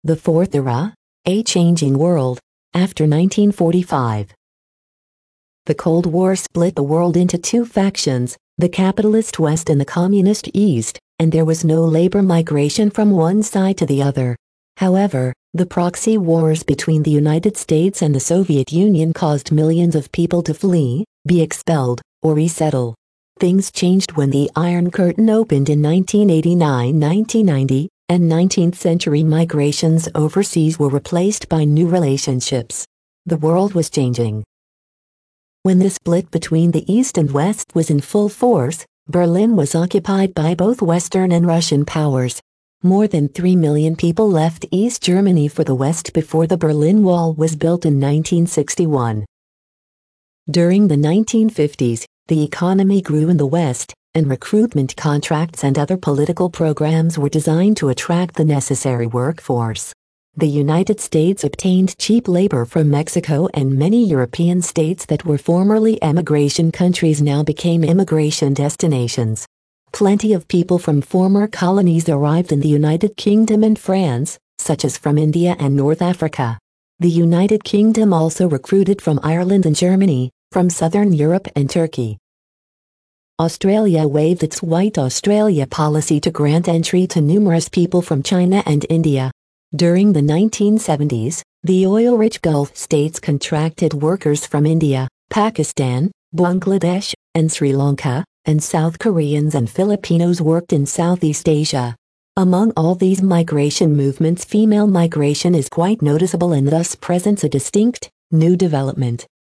The Fourth Era, A Changing World, after 1945. The Cold War split the world into two factions, the capitalist West and the communist East, and there was no labor migration from one side to the other. However, the proxy wars between the United States and the Soviet Union caused millions of people to flee, be expelled, or resettle. Things changed when the Iron Curtain opened in 1989-1990, and 19th-century migrations overseas were replaced by new relationships. The world was changing. When the split between the East and West was in full force, Berlin was occupied by both Western and Russian powers. More than 3 million people left East Germany for the West before the Berlin Wall was built in 1961. During the 1950s, the economy grew in the West, and recruitment contracts and other political programs were designed to attract the necessary workforce. The United States obtained cheap labor from Mexico, and many European states that were formerly emigration countries now became immigration destinations. Plenty of people from former colonies arrived in the United Kingdom and France, such as from India and North Africa. The United Kingdom also recruited from Ireland and Germany, from Southern Europe and Turkey. Australia waived its White Australia policy to grant entry to numerous people from China and India. During the 1970s, the oil-rich Gulf states contracted workers from India, Pakistan, Bangladesh, and Sri Lanka, and South Koreans and Filipinos worked in Southeast Asia. Among all these migration movements, female migration is quite noticeable and thus presents a distinct, new development.